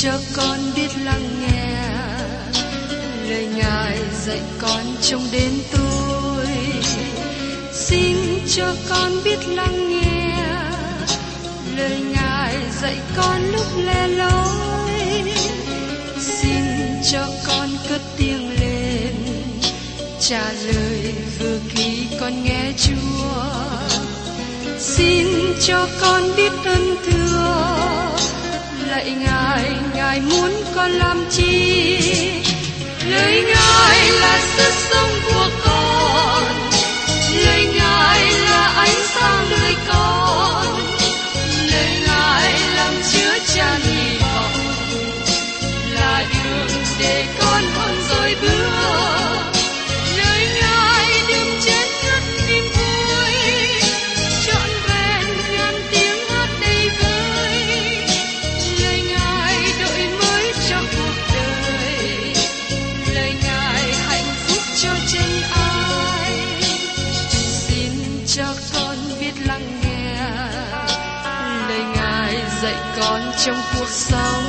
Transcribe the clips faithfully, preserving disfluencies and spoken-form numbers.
cho con biết lắng nghe lời Ngài dạy con trong đến tôi. Xin cho con biết lắng nghe lời Ngài dạy con lúc lẻ loi. Xin cho con cất tiếng lên trả lời vừa khi con nghe Chúa. Xin cho con biết ơn thưa lạy Ngài, Ngài muốn con làm chi? Lời Ngài là sức sống của con, lời Ngài là ánh sáng đời con, lời Ngài làm chứa chan hy vọng, là đường để con hơn rồi bước. Lời Ngài đừng chết ngất niềm vui, trọn vẹn ngàn tiếng hát đầy vơi. Lời Ngài đổi mới cho cuộc đời, lời Ngài hạnh phúc cho chân ai. Xin cho con biết lắng nghe lời Ngài dạy con trong cuộc sống.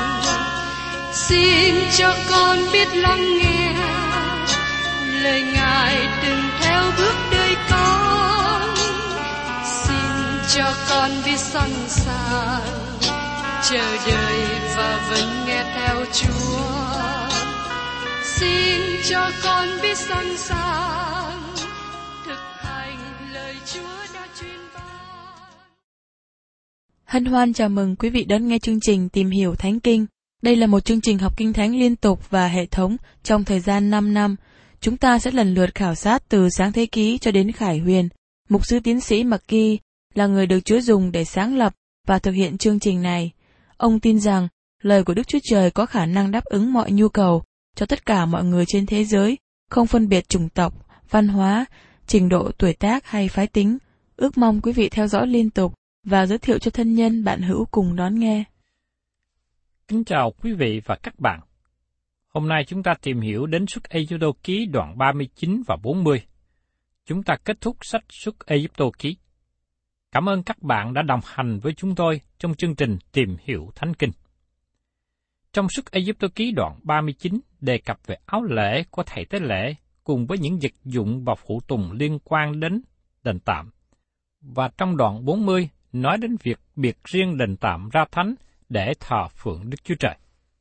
Xin cho con biết lắng nghe lời Ngài đừng theo bước đời con. Xin cho con biết sẵn sàng chờ đợi và vẫn nghe theo Chúa. Xin cho con biết sẵn sàng thực hành lời Chúa đã truyền ban. Hân hoan chào mừng quý vị đón nghe chương trình Tìm hiểu Thánh Kinh. Đây là một chương trình học kinh thánh liên tục và hệ thống trong thời gian năm năm. Chúng ta sẽ lần lượt khảo sát từ Sáng Thế Ký cho đến Khải Huyền. Mục sư tiến sĩ McGee là người được Chúa dùng để sáng lập và thực hiện chương trình này. Ông tin rằng lời của Đức Chúa Trời có khả năng đáp ứng mọi nhu cầu cho tất cả mọi người trên thế giới, không phân biệt chủng tộc, văn hóa, trình độ tuổi tác hay phái tính. Ước mong quý vị theo dõi liên tục và giới thiệu cho thân nhân bạn hữu cùng đón nghe. Kính chào quý vị và các bạn. Hôm nay chúng ta tìm hiểu đến Xuất Ê-díp-tô ký đoạn ba mươi chín và bốn mươi. Chúng ta kết thúc sách Xuất Ê-díp-tô ký. Cảm ơn các bạn đã đồng hành với chúng tôi trong chương trình Tìm hiểu Thánh Kinh. Trong Xuất Ê-díp-tô ký đoạn ba mươi chín đề cập về áo lễ của thầy tế lễ cùng với những vật dụng và phụ tùng liên quan đến đền tạm. Và trong đoạn bốn mươi nói đến việc biệt riêng đền tạm ra thánh để thờ phượng Đức Chúa Trời.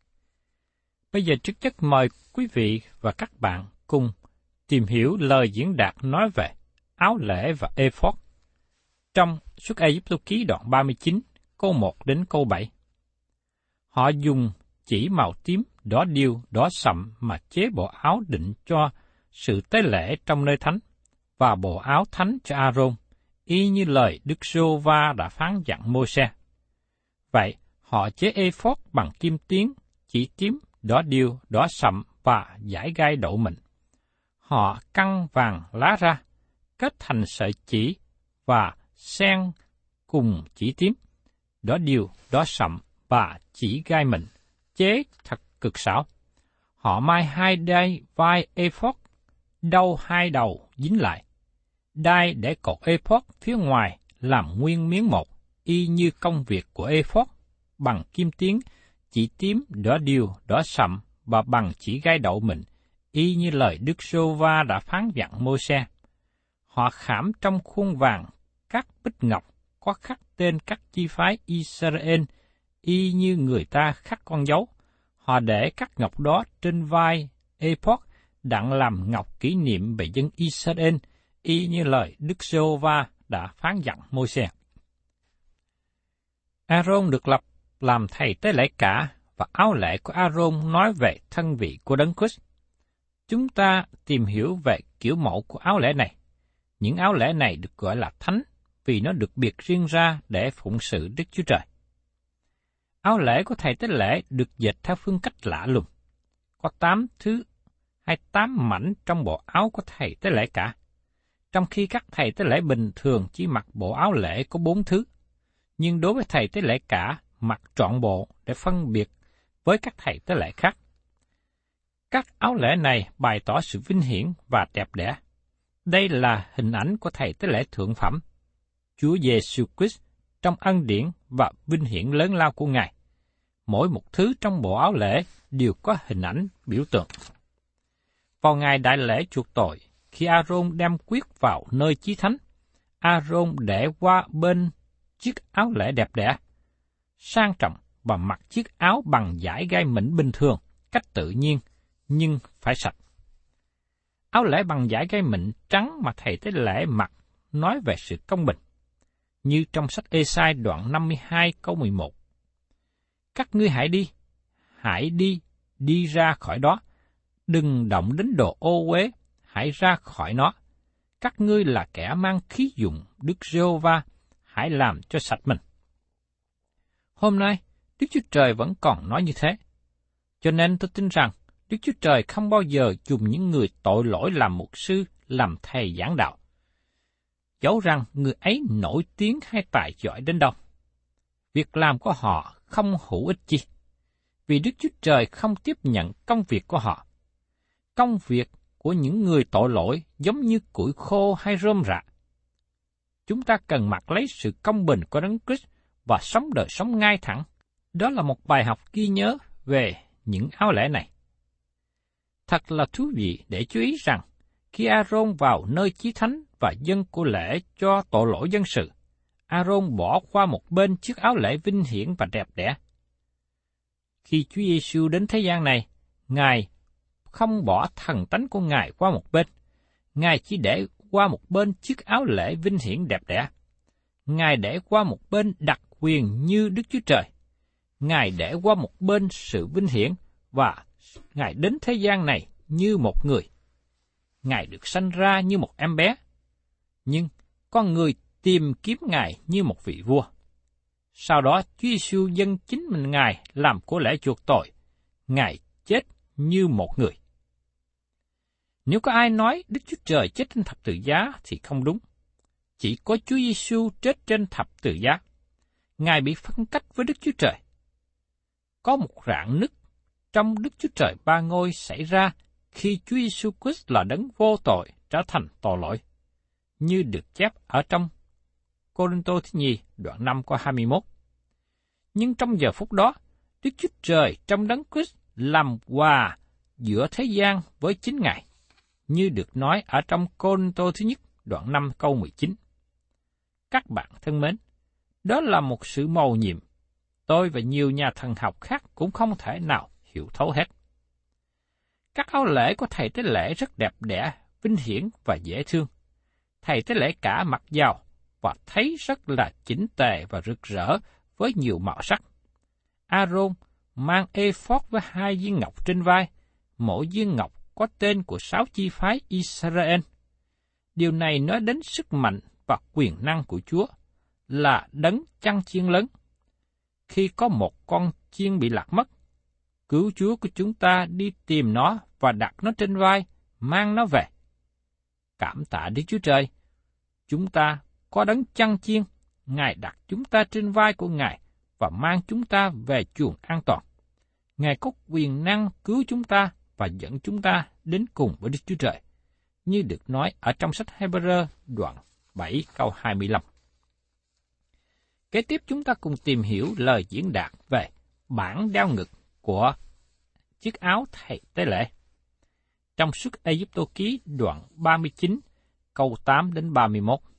Bây giờ trước nhất mời quý vị và các bạn cùng tìm hiểu lời diễn đạt nói về áo lễ và ephod trong Xuất Ê-díp-tô ký đoạn ba mươi chín, câu một đến câu bảy. Họ dùng chỉ màu tím, đỏ điêu, đỏ sậm mà chế bộ áo định cho sự tế lễ trong nơi thánh, và bộ áo thánh cho A-rôn, y như lời Đức Giê-hô-va đã phán dặn Mô-se. Vậy, họ chế ephod bằng kim tuyến, chỉ tím, đỏ điêu, đỏ sậm và dải gai đậu mịn. Họ căng vàng lá ra, kết thành sợi chỉ và xen cùng chỉ tím, đỏ điêu, đỏ sậm và chỉ gai mịn, chế thật cực xảo. Họ mai hai đai vai ephod, đâu hai đầu dính lại. Đai để cột ephod phía ngoài làm nguyên miếng một, y như công việc của ephod, bằng kim tuyến, chỉ tím, đỏ điêu, đỏ sậm và bằng chỉ gai đậu mịn, y như lời Đức Giê-hô-va đã phán dặn Mô-se. Họ khảm trong khuôn vàng các bích ngọc có khắc tên các chi phái Israel, y như người ta khắc con dấu. Họ để các ngọc đó trên vai ephod đặng làm ngọc kỷ niệm về dân Israel, y như lời Đức Giê-hô-va đã phán dặn Mô-se. A-rôn được lập làm thầy tế lễ cả, và áo lễ của A-rôn nói về thân vị của Đấng Christ. Chúng ta tìm hiểu về kiểu mẫu của áo lễ này. Những áo lễ này được gọi là thánh vì nó được biệt riêng ra để phụng sự Đức Chúa Trời. Áo lễ của thầy tế lễ được dệt theo phương cách lạ lùng. Có tám thứ hay tám mảnh trong bộ áo của thầy tế lễ cả, trong khi các thầy tế lễ bình thường chỉ mặc bộ áo lễ có bốn thứ. Nhưng đối với thầy tế lễ cả, mặc trọn bộ để phân biệt với các thầy tế lễ khác. Các áo lễ này bày tỏ sự vinh hiển và đẹp đẽ. Đây là hình ảnh của thầy tế lễ thượng phẩm, Chúa Giêsu Christ, trong ân điển và vinh hiển lớn lao của Ngài. mỗi một thứ trong bộ áo lễ đều có hình ảnh biểu tượng. Vào ngày đại lễ chuộc tội, khi A-rôn đem quyết vào nơi chí thánh, A-rôn để qua bên chiếc áo lễ đẹp đẽ, sang trọng và mặc chiếc áo bằng vải gai mịn bình thường, cách tự nhiên, nhưng phải sạch. Áo lễ bằng vải gai mịn trắng mà thầy tế lễ mặc nói về sự công bình, như trong sách Ê-sai đoạn năm mươi hai câu mười một. Các ngươi hãy đi, hãy đi, đi ra khỏi đó, đừng động đến đồ ô uế, hãy ra khỏi nó. Các ngươi là kẻ mang khí dụng Đức Giê-hô-va, hãy làm cho sạch mình. Hôm nay, Đức Chúa Trời vẫn còn nói như thế. Cho nên tôi tin rằng, Đức Chúa Trời không bao giờ dùng những người tội lỗi làm mục sư, làm thầy giảng đạo. Dẫu rằng người ấy nổi tiếng hay tài giỏi đến đâu. Việc làm của họ không hữu ích chi, vì Đức Chúa Trời không tiếp nhận công việc của họ. Công việc của những người tội lỗi giống như củi khô hay rơm rạ. Chúng ta cần mặc lấy sự công bình của Đấng Christ và sống đời sống ngay thẳng. Đó là một bài học ghi nhớ về những áo lễ này. Thật là thú vị để chú ý rằng, khi A-rôn vào nơi chí thánh và dâng của lễ cho tội lỗi dân sự, A-rôn bỏ qua một bên chiếc áo lễ vinh hiển và đẹp đẽ. Khi Chúa Giêsu đến thế gian này, Ngài không bỏ thần tánh của Ngài qua một bên. Ngài chỉ để qua một bên chiếc áo lễ vinh hiển đẹp đẽ. Ngài để qua một bên đặc quyền như Đức Chúa Trời. Ngài để qua một bên sự vinh hiển và Ngài đến thế gian này như một người. Ngài được sanh ra như một em bé. Nhưng con người tìm kiếm Ngài như một vị vua. Sau đó Chúa Giêsu dâng chính mình Ngài làm của lễ chuộc tội. Ngài chết như một người. Nếu có ai nói Đức Chúa Trời chết trên thập tự giá thì không đúng. Chỉ có Chúa Giêsu chết trên thập tự giá. Ngài bị phân cách với Đức Chúa Trời. Có một rạn nứt trong Đức Chúa Trời ba ngôi xảy ra khi Chúa Giêsu Christ là đấng vô tội trở thành tội lỗi, như được chép ở trong Cô-rinh-tô thứ nhì đoạn năm câu hai mươi mốt. Nhưng trong giờ phút đó, Đức Chúa Trời trong đấng Christ làm hòa giữa thế gian với chính Ngài, như được nói ở trong Cô-rinh-tô thứ nhất đoạn năm câu mười chín. Các bạn thân mến, đó là một sự mầu nhiệm. Tôi và nhiều nhà thần học khác cũng không thể nào hiểu thấu hết. Các áo lễ của thầy tế lễ rất đẹp đẽ, vinh hiển và dễ thương. Thầy tế lễ cả mặc vào và thấy rất là chỉnh tề và rực rỡ với nhiều màu sắc. A-rôn mang ê-phót với hai viên ngọc trên vai, mỗi viên ngọc có tên của sáu chi phái Israel. Điều này nói đến sức mạnh và quyền năng của Chúa, là đấng chăn chiên lớn. Khi có một con chiên bị lạc mất, cứu Chúa của chúng ta đi tìm nó và đặt nó trên vai, mang nó về. Cảm tạ Đức Chúa Trời, chúng ta có đấng chăn chiên, Ngài đặt chúng ta trên vai của Ngài và mang chúng ta về chuồng an toàn. Ngài có quyền năng cứu chúng ta và dẫn chúng ta đến cùng với Đức Chúa Trời, như được nói ở trong sách Hê-bơ-rơ đoạn bảy câu hai mươi lăm. Kế tiếp chúng ta cùng tìm hiểu lời diễn đạt về bản đeo ngực của chiếc áo thầy tế lễ. Trong Xuất Ê-díp-tô ký đoạn ba mươi chín câu tám đến ba mươi mốt.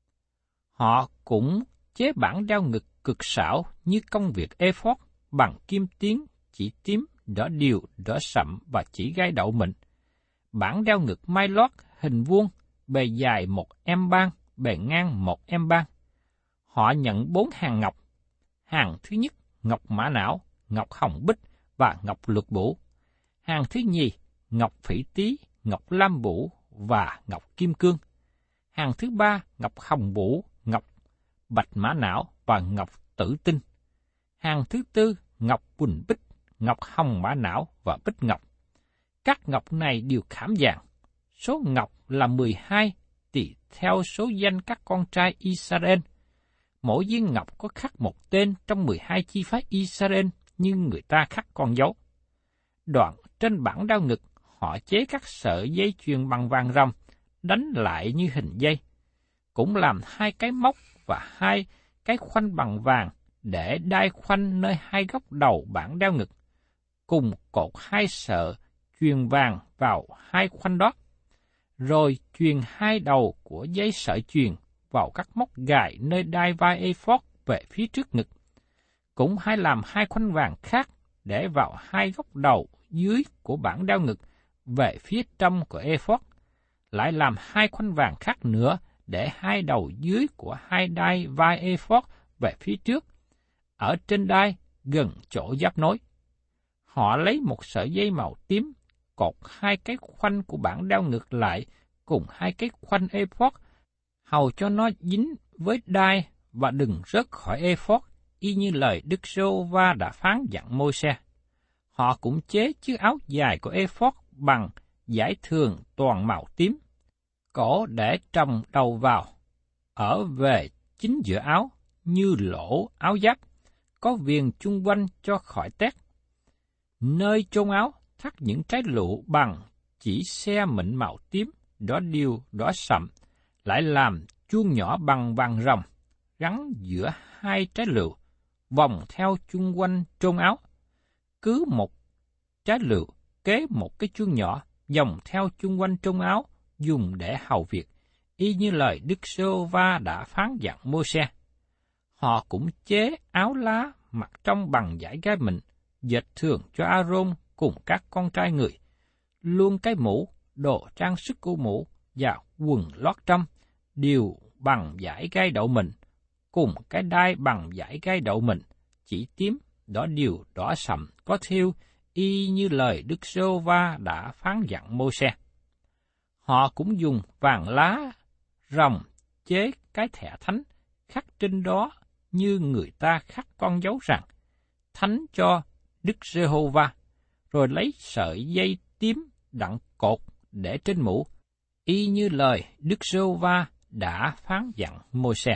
Họ cũng chế bản đeo ngực cực xảo như công việc ê-phót bằng kim tuyến, chỉ tím, đỏ điều, đỏ sậm và chỉ gai đậu mịn. Bản đeo ngực mai lót hình vuông, bề dài một em ban, bề ngang một em ban. Họ nhận bốn hàng ngọc. Hàng thứ nhất, ngọc mã não, ngọc hồng bích và ngọc lục bủ. Hàng thứ nhì, ngọc phỉ tý, ngọc lam bủ và ngọc kim cương. Hàng thứ ba, ngọc hồng bủ, ngọc bạch mã não và ngọc tử tinh. Hàng thứ tư, ngọc quỳnh bích, ngọc hồng mã não và bích ngọc. Các ngọc này đều khảm vàng. Số ngọc là mười hai, tùy theo số danh các con trai Israel. Mỗi viên ngọc có khắc một tên trong mười hai chi phái Israel như người ta khắc con dấu. Đoạn trên bản đao ngực, họ chế các sợi dây chuyền bằng vàng ròng, đánh lại như hình dây. Cũng làm hai cái móc và hai cái khoanh bằng vàng để đai khoanh nơi hai góc đầu bảng đeo ngực, cùng cột hai sợi chuyền vàng vào hai khoanh đó, rồi chuyền hai đầu của dây sợi chuyền vào các móc gài nơi đai vai ephod về phía trước ngực. Cũng hay làm hai khoanh vàng khác để vào hai góc đầu dưới của bảng đeo ngực về phía trong của ephod, lại làm hai khoanh vàng khác nữa để hai đầu dưới của hai đai vai ephod về phía trước, ở trên đai gần chỗ giáp nối. Họ lấy một sợi dây màu tím, cột hai cái khoanh của bảng đeo ngực lại cùng hai cái khoanh ephod, hầu cho nó dính với đai và đừng rớt khỏi ephod, y như lời Đức Giê-hô-va đã phán dặn Môi-se. Họ cũng chế chiếc áo dài của ephod bằng vải thường toàn màu tím, cổ để trồng đầu vào, ở về chính giữa áo như lỗ áo giáp, có viền chung quanh cho khỏi tét. Nơi chôn áo thắt những trái lụa bằng chỉ xe mịn màu tím, đỏ điêu, đỏ sậm, lại làm chuông nhỏ bằng vàng ròng, gắn giữa hai trái lựu, vòng theo chung quanh trôn áo. Cứ một trái lựu kế một cái chuông nhỏ, vòng theo chung quanh trôn áo, dùng để hầu việc, y như lời Đức Giê-hô-va đã phán dặn Môi-se. Họ cũng chế áo lá mặc trong bằng vải gai mịn, dệt thường cho A-rôn cùng các con trai người, luôn cái mũ, đồ trang sức của mũ và quần lót trong đều bằng vải gai đậu mịn, cùng cái đai bằng vải gai đậu mịn, chỉ tím, đỏ điều, đỏ sậm, có thêu, y như lời Đức Giê-hô-va đã phán dặn Môi-se. Họ cũng dùng vàng lá rồng chế cái thẻ thánh, khắc trên đó như người ta khắc con dấu rằng thánh cho Đức Giê-hô-va, rồi lấy sợi dây tím đặng cột để trên mũ, y như lời Đức Giê-hô-va đã phán dặn Môi-se.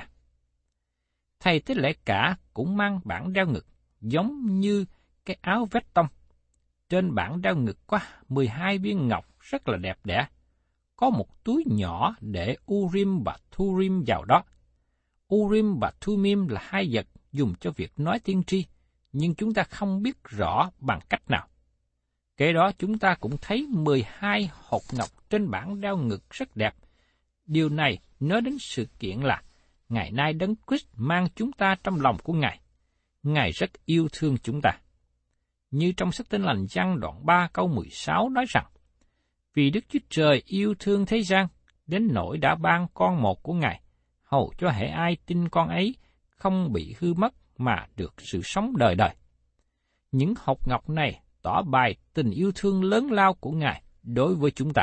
Thầy tế lễ cả cũng mang bảng đeo ngực, giống như cái áo vét tông. Trên bảng đeo ngực có mười hai viên ngọc rất là đẹp đẽ, có một túi nhỏ để Urim và Thurim vào đó. Urim và Thummim là hai vật dùng cho việc nói tiên tri, nhưng chúng ta không biết rõ bằng cách nào. Kế đó chúng ta cũng thấy mười hai hột ngọc trên bảng đeo ngực rất đẹp. Điều này nói đến sự kiện là ngày nay Đấng Christ mang chúng ta trong lòng của Ngài. Ngài rất yêu thương chúng ta. Như trong sách Tin Lành Giăng đoạn ba câu mười sáu nói rằng, vì Đức Chúa Trời yêu thương thế gian, đến nỗi đã ban con một của Ngài, hầu cho hễ ai tin con ấy không bị hư mất mà được sự sống đời đời. Những hột ngọc này tỏ bày tình yêu thương lớn lao của Ngài đối với chúng ta.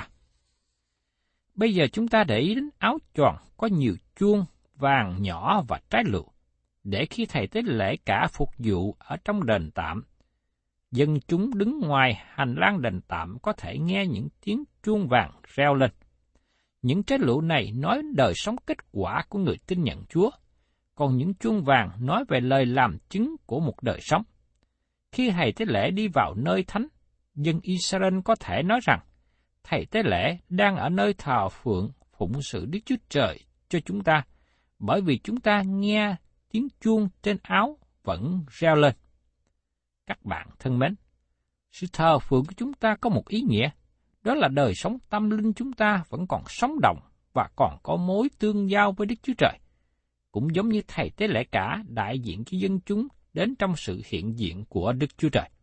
Bây giờ chúng ta để ý đến áo choàng có nhiều chuông vàng nhỏ và trái lựu, để khi thầy tế lễ cả phục vụ ở trong đền tạm, dân chúng đứng ngoài hành lang đền tạm có thể nghe những tiếng chuông vàng reo lên. Những trái lựu này nói đời sống kết quả của người tin nhận Chúa, còn những chuông vàng nói về lời làm chứng của một đời sống. Khi thầy tế lễ đi vào nơi thánh, dân Israel có thể nói rằng, thầy tế lễ đang ở nơi thờ phượng phụng sự Đức Chúa Trời cho chúng ta, bởi vì chúng ta nghe tiếng chuông trên áo vẫn reo lên. Các bạn thân mến, sự thờ phượng của chúng ta có một ý nghĩa, đó là đời sống tâm linh chúng ta vẫn còn sống động và còn có mối tương giao với Đức Chúa Trời. Cũng giống như thầy tế lễ cả đại diện cho dân chúng đến trong sự hiện diện của Đức Chúa Trời.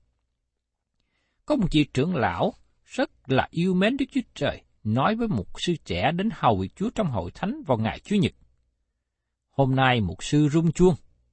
Có một vị trưởng lão rất là yêu mến Đức Chúa Trời nói với một sư trẻ đến hầu việc Chúa trong hội thánh vào ngày Chủ nhật. Hôm nay mục sư rung chuông.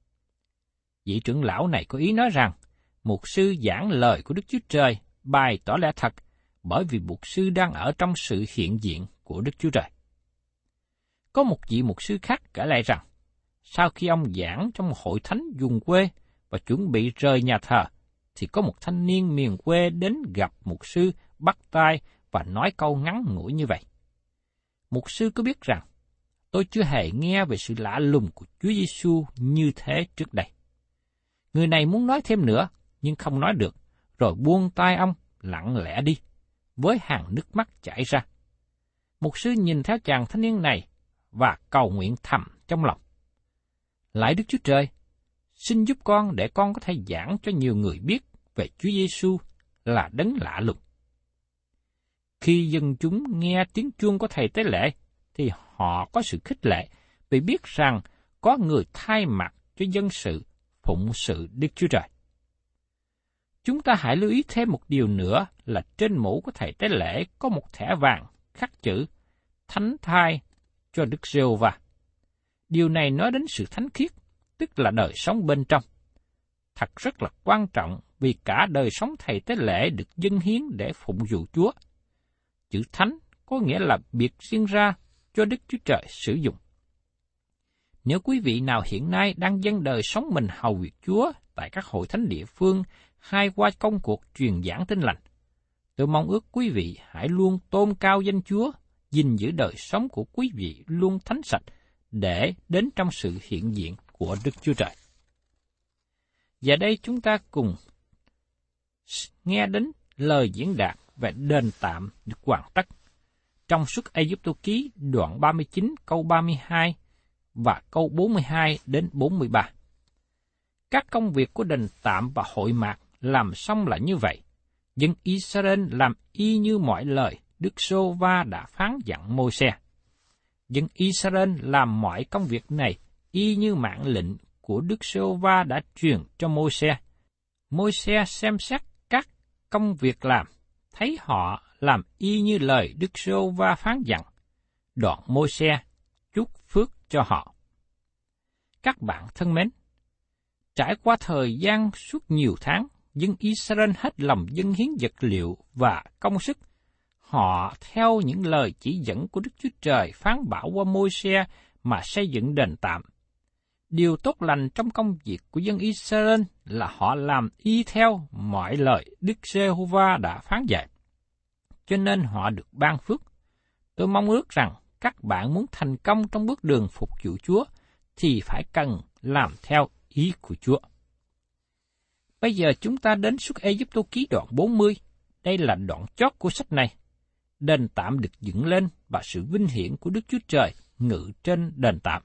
Vị trưởng lão này có ý nói rằng, mục sư giảng lời của Đức Chúa Trời bày tỏ lẽ thật, bởi vì mục sư đang ở trong sự hiện diện của Đức Chúa Trời. Có một vị mục sư khác kể lại rằng, sau khi ông giảng trong một hội thánh vùng quê và chuẩn bị rời nhà thờ, thì có một thanh niên miền quê đến gặp mục sư, bắt tay và nói câu ngắn ngủi như vậy. Mục sư có biết rằng, tôi chưa hề nghe về sự lạ lùng của Chúa Giêsu như thế trước đây. Người này muốn nói thêm nữa, nhưng không nói được, rồi buông tay ông, lặng lẽ đi, với hàng nước mắt chảy ra. Mục sư nhìn theo chàng thanh niên này và cầu nguyện thầm trong lòng. Lạy Đức Chúa Trời, xin giúp con để con có thể giảng cho nhiều người biết về Chúa Giêsu là đấng lạ lùng. Khi dân chúng nghe tiếng chuông của thầy tế lễ, thì họ có sự khích lệ vì biết rằng có người thay mặt cho dân sự phụng sự Đức Chúa Trời. Chúng ta hãy lưu ý thêm một điều nữa là trên mũ của thầy tế lễ có một thẻ vàng khắc chữ Thánh thai cho Đức Giê-hô-va. Điều này nói đến sự thánh khiết, tức là đời sống bên trong. Thật rất là quan trọng vì cả đời sống thầy tế lễ được dâng hiến để phụng vụ Chúa. Chữ thánh có nghĩa là biệt riêng ra cho Đức Chúa Trời sử dụng. Nếu quý vị nào hiện nay đang dâng đời sống mình hầu việc Chúa tại các hội thánh địa phương hay qua công cuộc truyền giảng tin lành, tôi mong ước quý vị hãy luôn tôn cao danh Chúa, gìn giữ đời sống của quý vị luôn thánh sạch để đến trong sự hiện diện của Đức Chúa Trời. Và đây chúng ta cùng nghe đến lời diễn đạt về đền tạm được hoàn tất trong Xuất Ê-díp-tô ký đoạn ba mươi chín câu ba mươi hai và câu bốn mươi hai đến bốn mươi ba. Các công việc của đền tạm và hội mạc làm xong là như vậy. Dân Israel làm y như mọi lời Đức Giê-hô-va đã phán dặn Môi-se. Dân Israel làm mọi công việc này y như mạng lệnh của Đức Giê-hô-va đã truyền cho Môi-se. Môi-se xem xét các công việc làm, thấy họ làm y như lời Đức Giê-hô-va phán dặn. Đoạn Môi-se chúc phước cho họ. Các bạn thân mến, trải qua thời gian suốt nhiều tháng, dân Israel hết lòng dâng hiến vật liệu và công sức. Họ theo những lời chỉ dẫn của Đức Chúa Trời phán bảo qua Môi-se mà xây dựng đền tạm. Điều tốt lành trong công việc của dân Israel là họ làm y theo mọi lời Đức Giê-hô-va đã phán dạy, cho nên họ được ban phước. Tôi mong ước rằng các bạn muốn thành công trong bước đường phục vụ Chúa thì phải cần làm theo ý của Chúa. Bây giờ chúng ta đến Xuất Ê-díp-tô ký đoạn bốn mươi. Đây là đoạn chót của sách này. Đền tạm được dựng lên và sự vinh hiển của Đức Chúa Trời ngự trên đền tạm.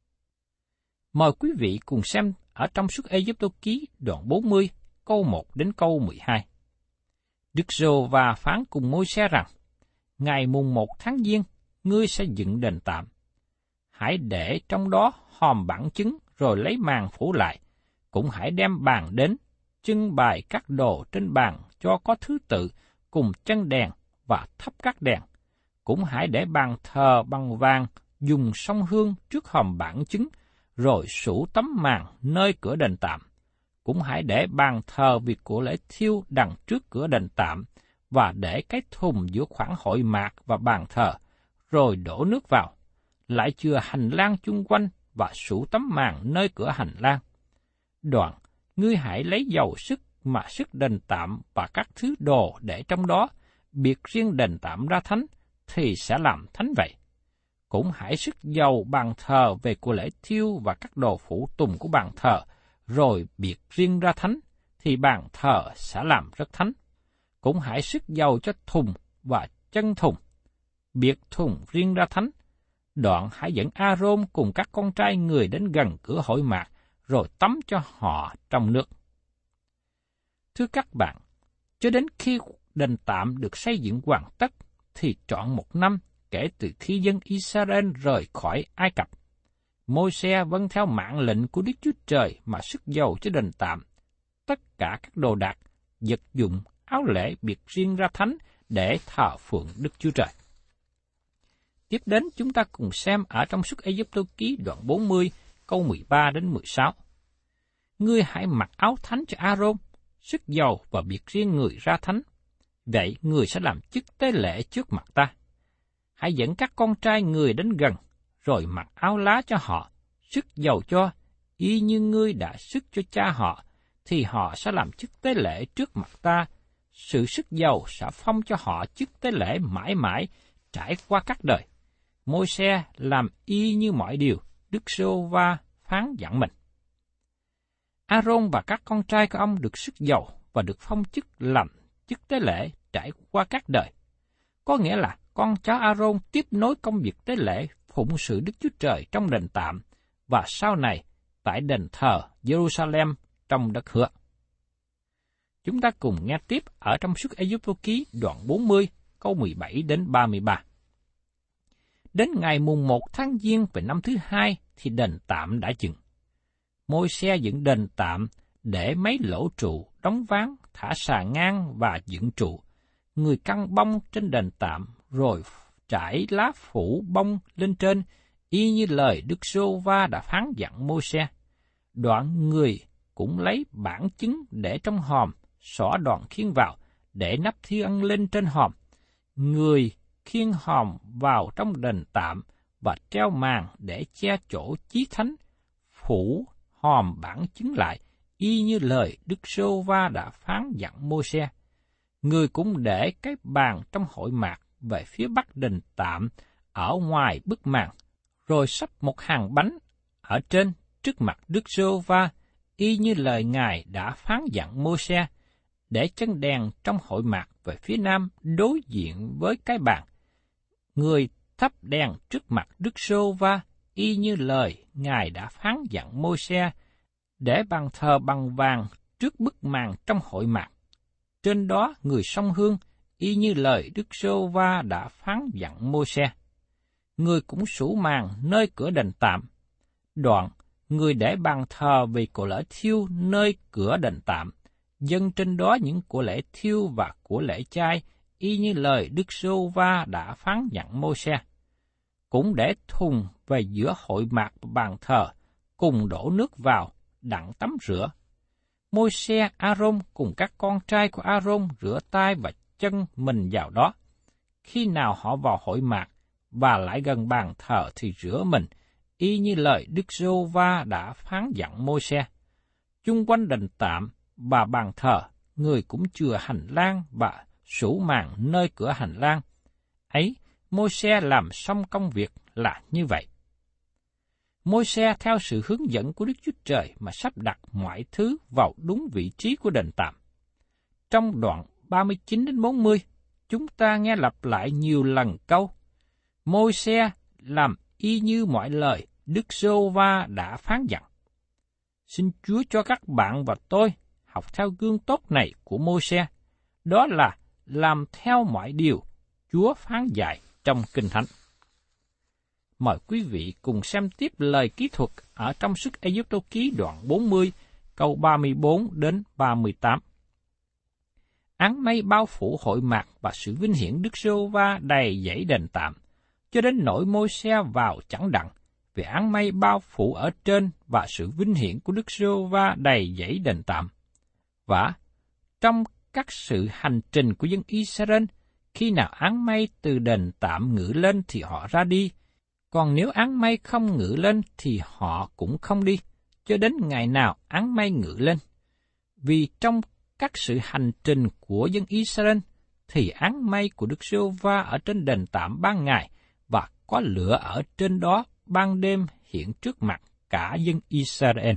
Mời quý vị cùng xem ở trong Xuất Ê-díp-tô ký đoạn bốn mươi, câu một đến câu mười hai. Đức Giê-hô-va phán cùng Môi-se rằng, ngày mùng một tháng Giêng, ngươi sẽ dựng đền tạm. Hãy để trong đó hòm bản chứng rồi lấy màn phủ lại, cũng hãy đem bàn đến, trưng bày các đồ trên bàn cho có thứ tự cùng chân đèn và thắp các đèn. Cũng hãy để bàn thờ bằng vàng dùng sông hương trước hòm bản chứng, rồi sủ tấm màn nơi cửa đền tạm. Cũng hãy để bàn thờ việc của lễ thiêu đằng trước cửa đền tạm, và để cái thùng giữa khoảng hội mạc và bàn thờ, rồi đổ nước vào. Lại chừa hành lang chung quanh và sủ tấm màn nơi cửa hành lang. Đoạn, ngươi hãy lấy dầu sức mà sức đền tạm và các thứ đồ để trong đó, biệt riêng đền tạm ra thánh, thì sẽ làm thánh vậy. Cũng hãy sức dầu bàn thờ về của lễ thiêu và các đồ phụ tùng của bàn thờ, rồi biệt riêng ra thánh, thì bàn thờ sẽ làm rất thánh. Cũng hãy sức dầu cho thùng và chân thùng, biệt thùng riêng ra thánh. Đoạn hãy dẫn A-rôn cùng các con trai người đến gần cửa hội mạc, rồi tắm cho họ trong nước. Thưa các bạn, cho đến khi đền tạm được xây dựng hoàn tất, thì trọn một năm kể từ khi dân Israel rời khỏi Ai Cập. Môi-se vâng theo mạng lệnh của Đức Chúa Trời mà sức dầu cho đền tạm, tất cả các đồ đạc, vật dụng, áo lễ biệt riêng ra thánh để thờ phượng Đức Chúa Trời. Tiếp đến chúng ta cùng xem ở trong Xuất Ê-díp-tô ký đoạn bốn mươi, câu mười ba đến mười sáu. Ngươi hãy mặc áo thánh cho A-rôn, sức dầu và biệt riêng người ra thánh. Vậy người sẽ làm chức tế lễ trước mặt ta. Hãy dẫn các con trai người đến gần, rồi mặc áo lá cho họ, sức dầu cho, y như ngươi đã sức cho cha họ, thì họ sẽ làm chức tế lễ trước mặt ta. Sự sức dầu sẽ phong cho họ chức tế lễ mãi mãi, trải qua các đời. Môi-se làm y như mọi điều Đức Giê-hô-va phán dặn mình. A-rôn và các con trai của ông được sức dầu và được phong chức làm chức tế lễ trải qua các đời. Có nghĩa là con cháu A-rôn tiếp nối công việc tế lễ phụng sự Đức Chúa Trời trong đền tạm, và sau này tại đền thờ Jerusalem trong đất hứa. Chúng ta cùng nghe tiếp ở trong Xuất Ê-díp-tô ký đoạn bốn mươi, câu mười bảy đến ba mươi ba. Đến ngày mùng một tháng Giêng về năm thứ hai thì đền tạm đã dựng. Môi-se dựng đền tạm để mấy lỗ trụ, đóng ván, thả xà ngang và dựng trụ. Người căng bông trên đền tạm, rồi trải lá phủ bông lên trên, y như lời Đức Giê-hô-va đã phán dặn Môi-se. Đoạn người cũng lấy bản chứng để trong hòm, xỏ đoạn khiên vào, để nắp thiêng ăn lên trên hòm. Người khiêng hòm vào trong đền tạm và treo màn để che chỗ chí thánh, phủ hòm bản chứng lại, y như lời Đức Giê-hô-va đã phán dặn Môi-se. Người cũng để cái bàn trong hội mạc về phía bắc đền tạm ở ngoài bức màn, rồi sắp một hàng bánh ở trên trước mặt Đức Giê-hô-va, y như lời Ngài đã phán dặn Môi-se, để chân đèn trong hội mạc về phía nam đối diện với cái bàn. Người thắp đèn trước mặt Đức Giê-hô-va, y như lời Ngài đã phán dặn Môi-se, để bàn thờ bằng vàng trước bức màn trong hội mạc. Trên đó người sông hương, y như lời Đức Giê-hô-va đã phán dặn Môi-se. Người cũng sủ màn nơi cửa đền tạm. Đoạn, người để bàn thờ vì của lễ thiêu nơi cửa đền tạm, dâng trên đó những của lễ thiêu và của lễ chay, y như lời Đức Giê-hô-va đã phán dặn Môi-se. Cũng để thùng về giữa hội mạc và bàn thờ, cùng đổ nước vào, đặng tắm rửa. Môi-se, A-rôn cùng các con trai của A-rôn rửa tay và chân mình vào đó. Khi nào họ vào hội mạc và lại gần bàn thờ thì rửa mình, y như lời Đức Giê-hô-va đã phán dặn Môi-se. Chung quanh đền tạm và bàn thờ, người cũng chừa hành lang và sủ màn nơi cửa hành lang. Ấy, Môi-se làm xong công việc là như vậy. Môi-se theo sự hướng dẫn của Đức Chúa Trời mà sắp đặt mọi thứ vào đúng vị trí của đền tạm. Trong đoạn ba mươi chín đến bốn mươi, chúng ta nghe lặp lại nhiều lần câu: Môi-se làm y như mọi lời Đức Giê-hô-va đã phán dặn. Xin Chúa cho các bạn và tôi học theo gương tốt này của Môi-se, đó là làm theo mọi điều Chúa phán dạy trong Kinh Thánh. Mời quý vị cùng xem tiếp lời kỹ thuật ở trong Xuất Ê-díp-tô ký đoạn bốn mươi, câu ba mươi bốn đến ba mươi tám. Áng mây bao phủ hội mạc và sự vinh hiển Đức Giê-hô-va đầy dãy đền tạm, cho đến nỗi Môi-se vào chẳng đặng, vì áng mây bao phủ ở trên và sự vinh hiển của Đức Giê-hô-va đầy dãy đền tạm. Và trong các sự hành trình của dân Israel, khi nào áng mây từ đền tạm ngự lên thì họ ra đi, còn nếu áng mây không ngự lên thì họ cũng không đi, cho đến ngày nào áng mây ngự lên. Vì trong các sự hành trình của dân Israel, thì áng mây của Đức Giê-hô-va ở trên đền tạm ban ngày, và có lửa ở trên đó ban đêm hiện trước mặt cả dân Israel.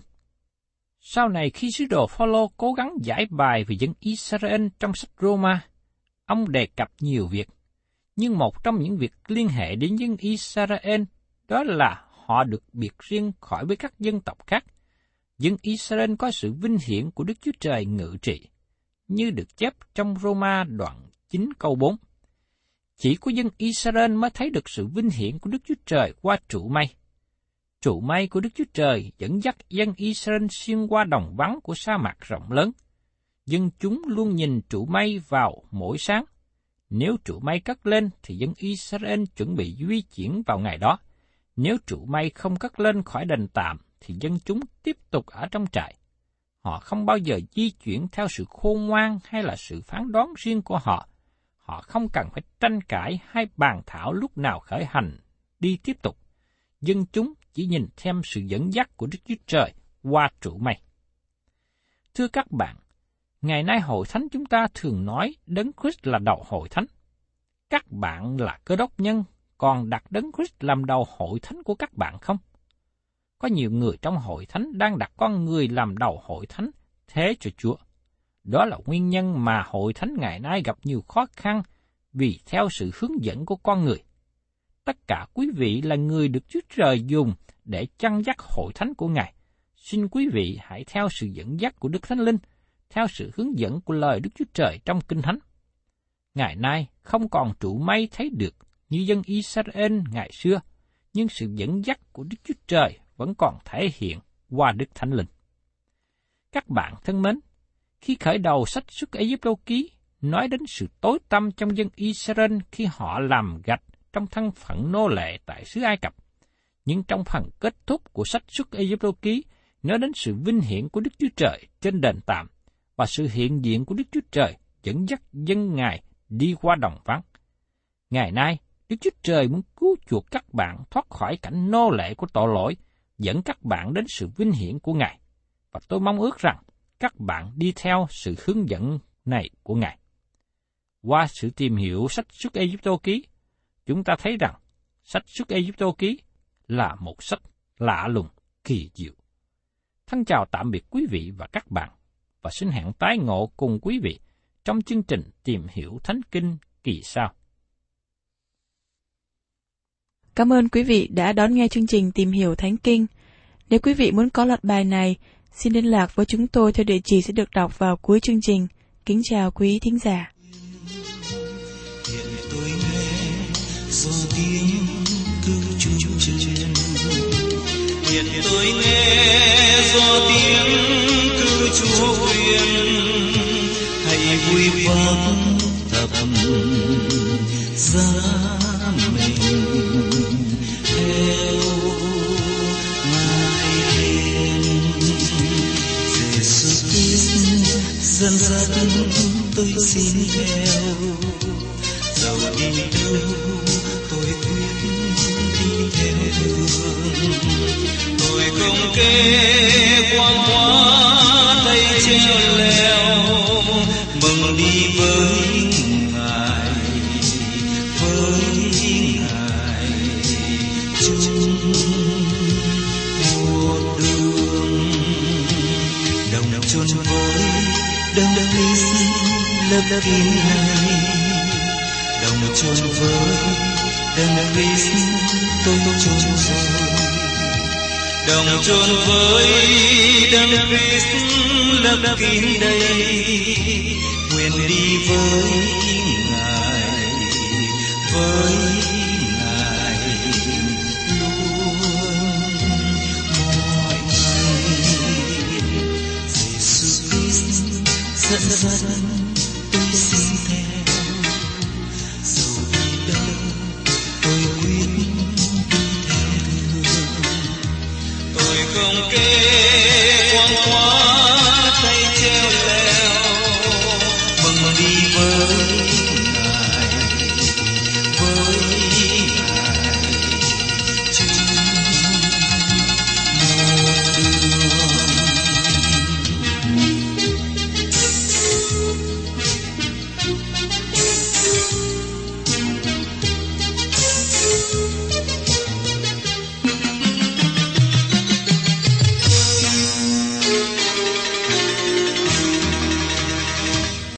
Sau này khi sứ đồ Phao-lô cố gắng giải bài về dân Israel trong sách Roma, ông đề cập nhiều việc, nhưng một trong những việc liên hệ đến dân Israel đó là họ được biệt riêng khỏi với các dân tộc khác. Dân Israel có sự vinh hiển của Đức Chúa Trời ngự trị, như được chép trong Roma đoạn chín câu bốn. Chỉ có dân Israel mới thấy được sự vinh hiển của Đức Chúa Trời qua trụ mây. Trụ mây của Đức Chúa Trời dẫn dắt dân Israel xuyên qua đồng vắng của sa mạc rộng lớn. Dân chúng luôn nhìn trụ mây vào mỗi sáng. Nếu trụ mây cất lên thì dân Israel chuẩn bị di chuyển vào ngày đó. Nếu trụ mây không cất lên khỏi đền tạm thì dân chúng tiếp tục ở trong trại. Họ không bao giờ di chuyển theo sự khôn ngoan hay là sự phán đoán riêng của họ. Họ không cần phải tranh cãi hay bàn thảo lúc nào khởi hành đi tiếp tục. Dân chúng chỉ nhìn thêm sự dẫn dắt của Đức Chúa Trời qua trụ mây. Thưa các bạn, ngày nay hội thánh chúng ta thường nói Đấng Christ là đầu hội thánh. Các bạn là Cơ Đốc nhân, còn đặt Đấng Christ làm đầu hội thánh của các bạn không? Có nhiều người trong hội thánh đang đặt con người làm đầu hội thánh thế cho Chúa. Đó là nguyên nhân mà hội thánh ngày nay gặp nhiều khó khăn vì theo sự hướng dẫn của con người. Tất cả quý vị là người được Chúa Trời dùng để chăn dắt hội thánh của Ngài. xin quý vị hãy theo sự dẫn dắt của Đức Thánh Linh, theo sự hướng dẫn của lời Đức Chúa Trời trong Kinh Thánh. Ngày nay không còn trụ mây thấy được như dân Israel ngày xưa, nhưng sự dẫn dắt của Đức Chúa Trời vẫn còn thể hiện qua Đức Thánh Linh. Các bạn thân mến, khi khởi đầu sách Xuất Ê-díp-tô ký nói đến sự tối tăm trong dân Israel khi họ làm gạch trong thân phận nô lệ tại xứ Ai Cập, nhưng trong phần kết thúc của sách Xuất Ê-díp-tô ký nói đến sự vinh hiển của Đức Chúa Trời trên đền tạm và sự hiện diện của Đức Chúa Trời dẫn dắt dân Ngài đi qua đồng vắng. Ngày nay, Đức Chúa Trời muốn cứu chuộc các bạn thoát khỏi cảnh nô lệ của tội lỗi, dẫn các bạn đến sự vinh hiển của Ngài. Và tôi mong ước rằng các bạn đi theo sự hướng dẫn này của Ngài. Qua sự tìm hiểu sách Xuất Ê-díp-tô ký, chúng ta thấy rằng sách Xuất Ê-díp-tô ký là một sách lạ lùng, kỳ diệu. Thân chào tạm biệt quý vị và các bạn, và xin hẹn tái ngộ cùng quý vị trong chương trình Tìm hiểu Thánh Kinh kỳ sau. Cảm ơn quý vị đã đón nghe chương trình Tìm hiểu Thánh Kinh. Nếu quý vị muốn có loạt bài này, xin liên lạc với chúng tôi theo địa chỉ sẽ được đọc vào cuối chương trình. Kính chào quý thính giả. Hiện tôi nghe gió tiếng cứu Chúa trên. Hiện tôi nghe gió tiếng cứu Chúa quyền. Hãy vui vang tập giá mình theo Ngài đến. Giêsu Christ dẫn dắt tôi xin theo. Dẫu đi đâu tôi quyết đi theo đường. Tôi không kê quang hóa tay treo leo, mừng đi với Ngài, với Ngài chung một đường. Đồng chôn với đấng Christ lấp kín này, đồng chôn với đấng Christ tôi chôn rồi. Đồng chôn với đấng Christ lấp kín đây, nguyện đi với Ngài, với Ngài luôn mọi ngày. Giêsu Christ dẫn dắt tôi xin theo. Dẫu đi đâu tôi quyết đi theo. Tôi không kê